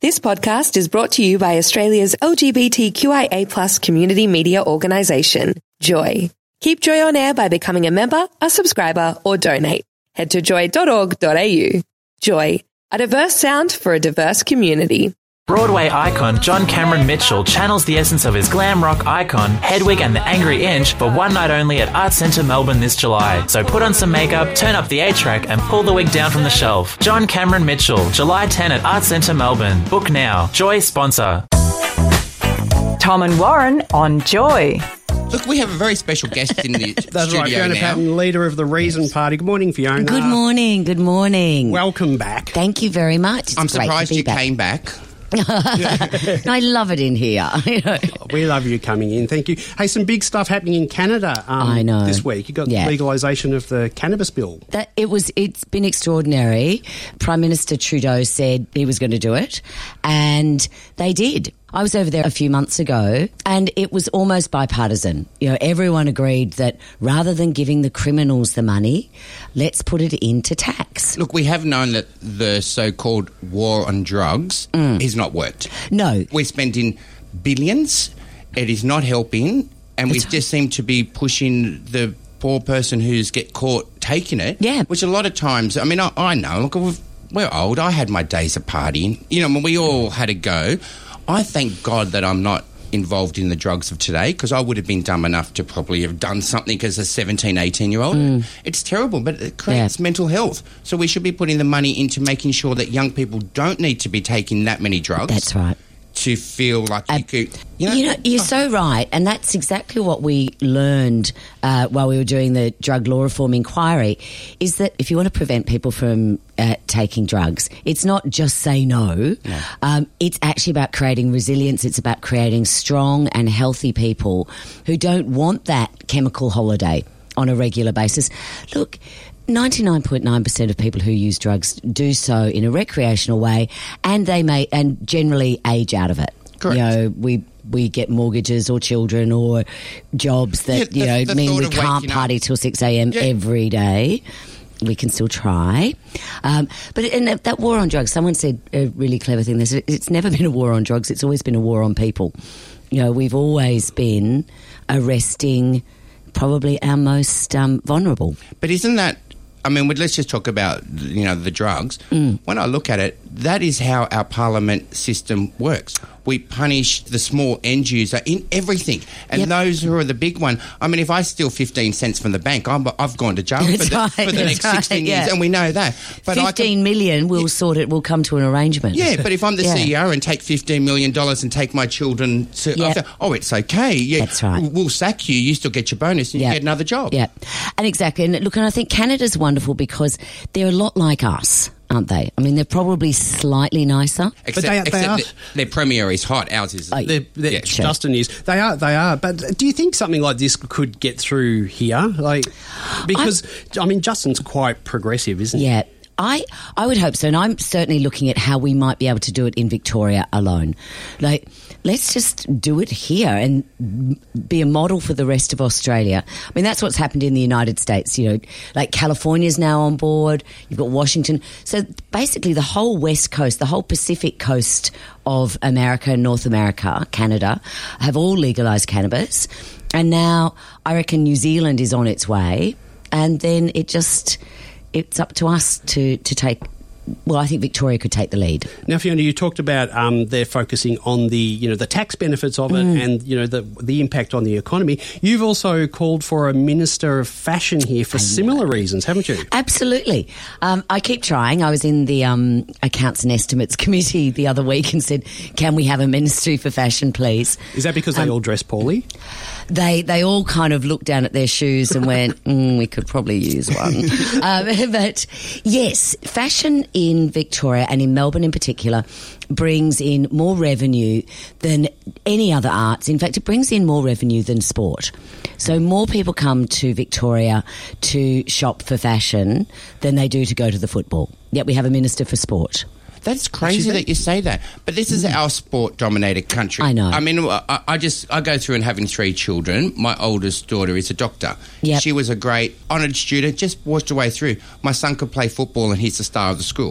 This podcast is brought to you by Australia's LGBTQIA+ community media organisation, Joy. Keep Joy on air by becoming a member, a subscriber, or donate. Head to joy.org.au. Joy, a diverse sound for a diverse community. Broadway icon John Cameron Mitchell channels the essence of his glam rock icon, Hedwig and the Angry Inch, for one night only at Arts Centre Melbourne this July. So put on some makeup, turn up the A-track and pull the wig down from the shelf. John Cameron Mitchell, July 10 at Arts Centre Melbourne. Book now. Joy sponsor. Tom and Warren on Joy. Look, we have a very special guest in the That's studio right, Fiona now. Patton, leader of the Reason Party. Good morning, Fiona. Good morning, good morning. Welcome back. Thank you very much. It's I'm great surprised to be you back. came back. I love it in here. We love you coming in. Thank you. Hey, some big stuff happening in Canada I know. this week. You got legalisation of the cannabis bill. It's been extraordinary. Prime Minister Trudeau said he was going to do it, and they did. I was over there a few months ago, and it was almost bipartisan. You know, everyone agreed that rather than giving the criminals the money, let's put it into tax. Look, we have known that the so-called war on drugs has not worked. No. We're spending billions. It is not helping, and we just seem to be pushing the poor person who's get caught taking it. Yeah. Which a lot of times, I mean, I know. Look, we're old. I had my days of partying. You know, when we all had a go. I thank God that I'm not involved in the drugs of today, because I would have been dumb enough to probably have done something as a 17, 18-year-old. It's terrible, but it creates mental health. So we should be putting the money into making sure that young people don't need to be taking that many drugs. That's right. To feel like you could... You know, you're so right, and that's exactly what we learned while we were doing the drug law reform inquiry, is that if you want to prevent people from taking drugs, it's not just say no. It's actually about creating resilience. It's about creating strong and healthy people who don't want that chemical holiday on a regular basis. Look, 99.9% of people who use drugs do so in a recreational way, and they may and generally age out of it. Correct. You know, we get mortgages or children or jobs that mean we can't party till 6 a.m. every day. We can still try. But in that war on drugs, someone said a really clever thing. They said, it's never been a war on drugs. It's always been a war on people. You know, we've always been arresting probably our most vulnerable. But isn't that... I mean, let's just talk about, the drugs. When I look at it, that is how our parliament system works. We punish the small end user in everything. And those who are the big one, I mean, if I steal 15 cents from the bank, I've gone to jail for the next 16 years, and we know that. But 15 million, we'll come to an arrangement. Yeah, but if I'm the CEO and take $15 million and take my children to... it's okay. Yeah, that's right. We'll sack you, you still get your bonus, and you get another job. Yeah, and exactly. And look, and I think Canada's wonderful because they're a lot like us, aren't they? I mean, they're probably slightly nicer. Except their premier is hot. Ours is... Justin is. They are. But do you think something like this could get through here? Because Justin's quite progressive, isn't he? Yeah. I would hope so, and I'm certainly looking at how we might be able to do it in Victoria alone. Let's just do it here and be a model for the rest of Australia. I mean, that's what's happened in the United States. You know, like California's now on board. You've got Washington. So basically, the whole West Coast, the whole Pacific coast of America, North America, Canada, have all legalised cannabis, and now I reckon New Zealand is on its way, and then it's up to us to take... Well, I think Victoria could take the lead. Now, Fiona, you talked about they're focusing on the tax benefits of it and the impact on the economy. You've also called for a Minister of Fashion here for similar reasons, haven't you? Absolutely. I keep trying. I was in the Accounts and Estimates Committee the other week and said, can we have a Ministry for Fashion, please? Is that because they all dress poorly? They all kind of looked down at their shoes and went, we could probably use one. But yes, fashion in Victoria and in Melbourne in particular brings in more revenue than any other arts. In fact, it brings in more revenue than sport. So more people come to Victoria to shop for fashion than they do to go to the football. Yet we have a Minister for Sport. That's crazy that you say that. But this is our sport-dominated country. I know. I mean, I go through and having 3 children. My oldest daughter is a doctor. Yep. She was a great honoured student, just washed her way through. My son could play football and he's the star of the school.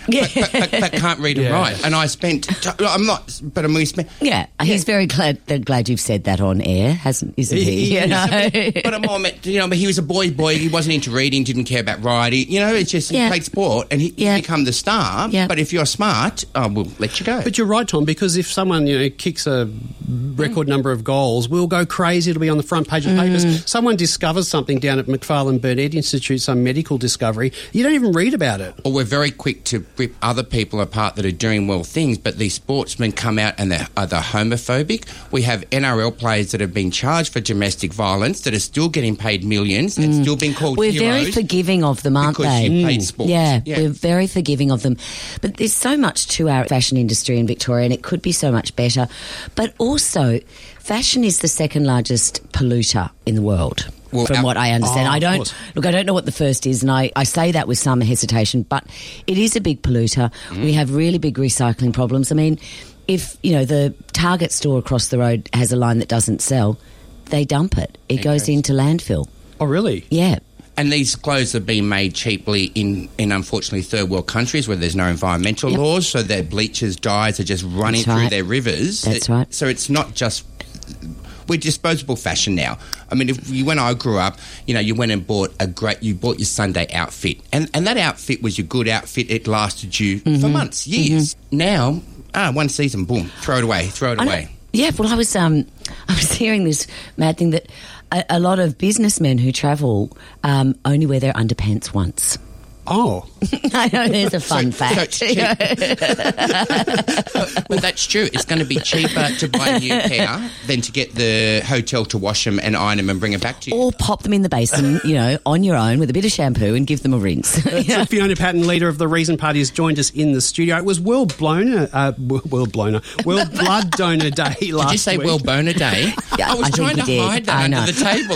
but can't read and write. And I spent. I'm not. But I mean, we spent. Yeah, he's very glad you've said that on air, isn't he? You know? But I'm all meant, but he was a boy. He wasn't into reading, didn't care about writing. It's just he played sport and he become the star. Yeah. But if you're smart, we'll let you go. But you're right, Tom, because if someone kicks a record number of goals, we'll go crazy. It'll be on the front page of papers. Someone discovers something down at Macfarlane Burnett Institute, some medical discovery. You don't even read about it. Or we're very quick to rip other people apart that are doing well things, but these sportsmen come out and they're either homophobic. We have NRL players that have been charged for domestic violence that are still getting paid millions and still being called We're heroes. very forgiving of them, aren't because they? you played sports. Yeah, we're very forgiving of them. But there's so much to our fashion industry in Victoria, and it could be so much better. But also, fashion is the second largest polluter in the world. Well, from what I understand. I don't know what the first is, and I say that with some hesitation, but it is a big polluter. We have really big recycling problems. I mean, if, the Target store across the road has a line that doesn't sell, they dump it. It goes into landfill. Oh, really? Yeah. And these clothes are being made cheaply in unfortunately, third world countries where there's no environmental laws, so their bleachers, dyes are just running through their rivers. That's right. So it's not just... We're disposable fashion now. I mean, when I grew up, you went and bought you bought your Sunday outfit. And that outfit was your good outfit. It lasted you for months, years. Now, one season, boom, throw it away. Yeah, well, I was hearing this mad thing that a lot of businessmen who travel only wear their underpants once. Oh. I know, there's a fun fact. Well, that's true. It's going to be cheaper to buy a new pair than to get the hotel to wash them and iron them and bring them back to you. Or pop them in the basin, on your own with a bit of shampoo and give them a rinse. So Fiona Patton, leader of the Reason Party, has joined us in the studio. It was World Blood Donor Day last week. Did you say World Boner Day? Yeah, I was trying to hide that under the table.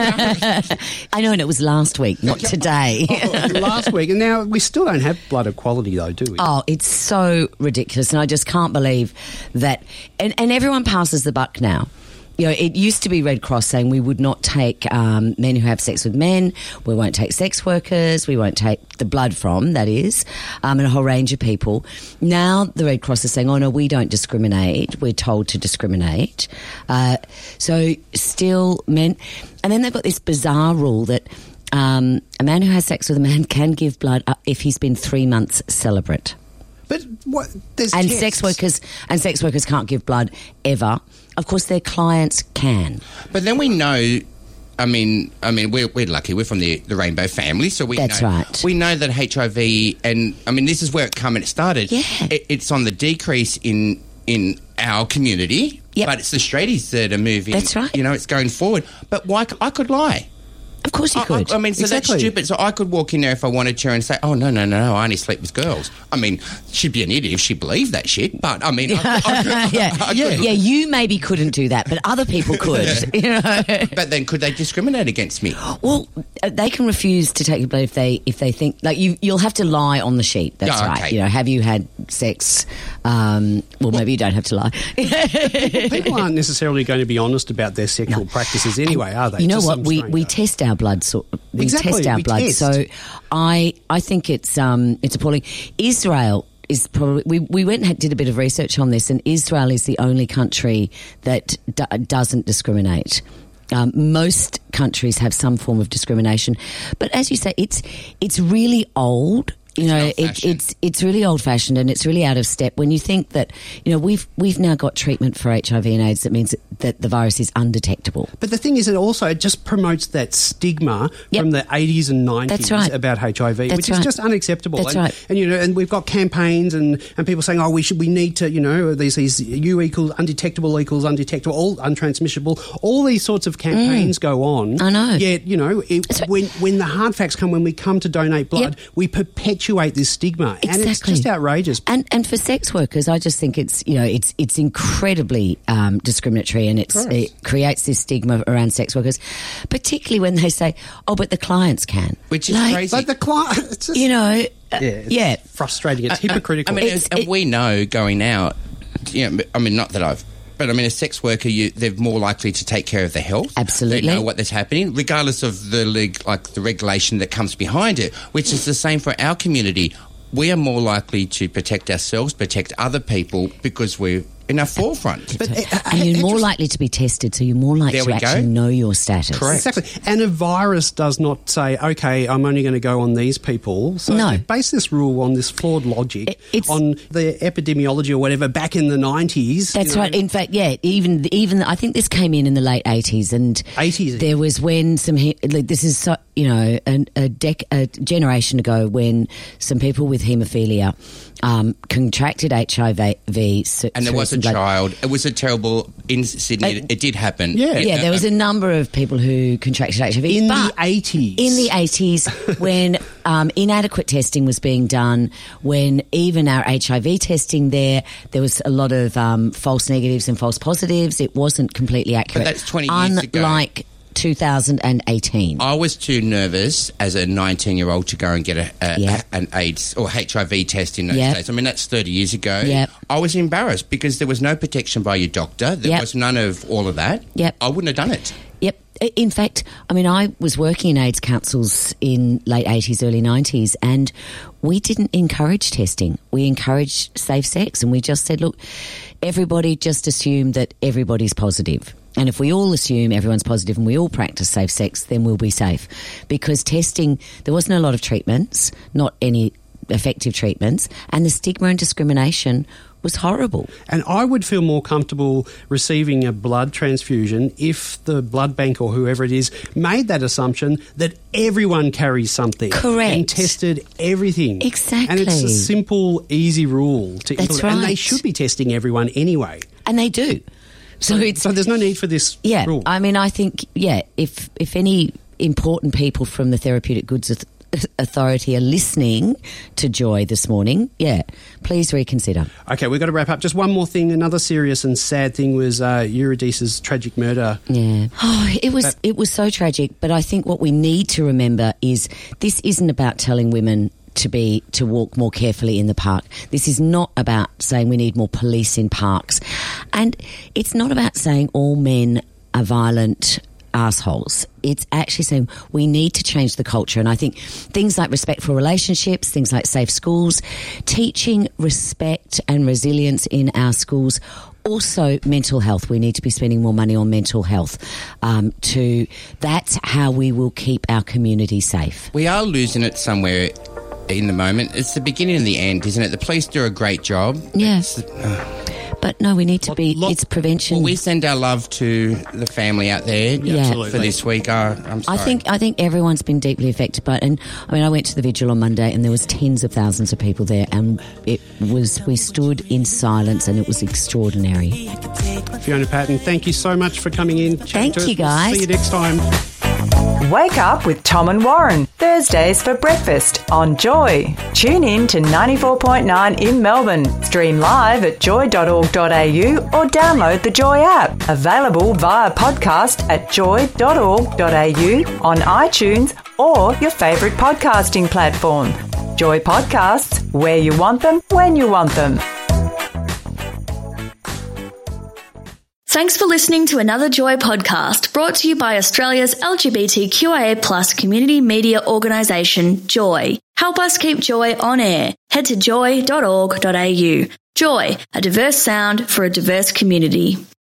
I know, and it was last week, not today. Last week, and now we still don't have blood equality, though, do we? Oh, it's so ridiculous, and I just can't believe that. And everyone passes the buck now. It used to be Red Cross saying we would not take men who have sex with men, we won't take sex workers, we won't take the blood from, that is, and a whole range of people. Now the Red Cross is saying, oh no, we don't discriminate, we're told to discriminate. So still men, and then they've got this bizarre rule that a man who has sex with a man can give blood if he's been 3 months celibate. But what? There's and tests. sex workers can't give blood ever. Of course, their clients can. But then we know. I mean, we're lucky. We're from the Rainbow family, so we That's know. right. We know that HIV, and I mean, this is where it started. Yeah. It's on the decrease in our community. Yep. But it's the straighties that are moving. That's right. It's going forward. But why? I could lie. Of course you could. I mean, so Exactly. that's stupid. So I could walk in there if I wanted to and say, oh, no, I only sleep with girls. I mean, she'd be an idiot if she believed that shit. But, I mean... You maybe couldn't do that, but other people could. But then could they discriminate against me? Well, they can refuse to take your blood if they think... Like, you'll have to lie on the sheet. That's Oh, right. okay. Have you had sex? Maybe you don't have to lie. People aren't necessarily going to be honest about their sexual practices anyway, are they? You know To what? some We stranger. test our blood. We Exactly, test our we blood. test. So I think it's appalling. Israel is probably... We went and did a bit of research on this, and Israel is the only country that doesn't discriminate. Most countries have some form of discrimination. But as you say, it's really old. It's really old-fashioned and it's really out of step when you think that, we've now got treatment for HIV and AIDS that means that the virus is undetectable. But the thing is, it just promotes that stigma from the 80s and 90s That's right. about HIV, which is just unacceptable. That's right. And we've got campaigns and people saying, oh, we need to, these U equals undetectable, all untransmissible, all these sorts of campaigns go on. I know. Yet, when the hard facts come, when we come to donate blood, we perpetuate this stigma. Exactly. And it's just outrageous. And for sex workers, I just think it's incredibly discriminatory, and it creates this stigma around sex workers, particularly when they say, "Oh, but the clients can," Which is crazy. But the client, it's just, it's frustrating. It's hypocritical. And we know going out, not that I've... But, a sex worker, they're more likely to take care of their health. Absolutely. They know what is happening, regardless of the regulation that comes behind it, which is the same for our community. we are more likely to protect ourselves, protect other people, because we're in our forefront. And you're more likely to be tested, so you're more likely to actually know your status. Correct. Exactly. And a virus does not say, okay, I'm only going to go on these people. So No. they base this rule on this flawed logic, on the epidemiology or whatever back in the 90s. That's right. In fact, yeah, even I think this came in the late 80s, and 80s. there was when this is so, a generation ago when some people with haemophilia contracted HIV. And there was a child. It was a terrible in Sydney. It did happen. Yeah, there was a number of people who contracted HIV. In the 80s. In the 80s, when inadequate testing was being done, when even our HIV testing there was a lot of false negatives and false positives. It wasn't completely accurate. But that's 20 years ago. Unlike 2018. I was too nervous as a 19-year-old to go and get an AIDS or HIV test in those days. I mean, that's 30 years ago. Yep. I was embarrassed because there was no protection by your doctor. There was none of all of that. Yep. I wouldn't have done it. Yep. In fact, I mean, I was working in AIDS councils in late 80s, early 90s, and we didn't encourage testing. We encouraged safe sex, and we just said, look, everybody just assume that everybody's positive. And if we all assume everyone's positive and we all practice safe sex, then we'll be safe. Because testing, there wasn't a lot of treatments, not any effective treatments, and the stigma and discrimination was horrible. And I would feel more comfortable receiving a blood transfusion if the blood bank or whoever it is made that assumption that everyone carries something. Correct. And tested everything. Exactly. And it's a simple, easy rule to That's implement. And they right. should be testing everyone anyway. And they do. So there's no need for this rule. I mean, I think, if any important people from the Therapeutic Goods Authority are listening to Joy this morning, please reconsider. Okay, we've got to wrap up. Just one more thing. Another serious and sad thing was Eurydice's tragic murder. Yeah. Oh, it was so tragic, but I think what we need to remember is this isn't about telling women to walk more carefully in the park. This is not about saying we need more police in parks. And it's not about saying all men are violent assholes. It's actually saying we need to change the culture. And I think things like respectful relationships, things like safe schools, teaching respect and resilience in our schools. Also, mental health. We need to be spending more money on mental health. That's how we will keep our community safe. We are losing it somewhere in the moment. It's the beginning and the end, isn't it? The police do a great job. Yes. But no, we need to be, it's prevention. Well, we send our love to the family out there for this week. I'm sorry. I think everyone's been deeply affected by it. And I mean, I went to the vigil on Monday and there was tens of thousands of people there, and we stood in silence, and it was extraordinary. Fiona Patton, thank you so much for coming in. Thank you, guys. See you next time. Wake up with Tom and Warren, Thursdays for breakfast on Joy. Tune in to 94.9 in Melbourne. Stream live at joy.org.au or download the Joy app. Available via podcast at joy.org.au, on iTunes or your favourite podcasting platform. Joy Podcasts, where you want them, when you want them. Thanks for listening to another Joy podcast brought to you by Australia's LGBTQIA+ community media organisation, Joy. Help us keep Joy on air. Head to joy.org.au. Joy, a diverse sound for a diverse community.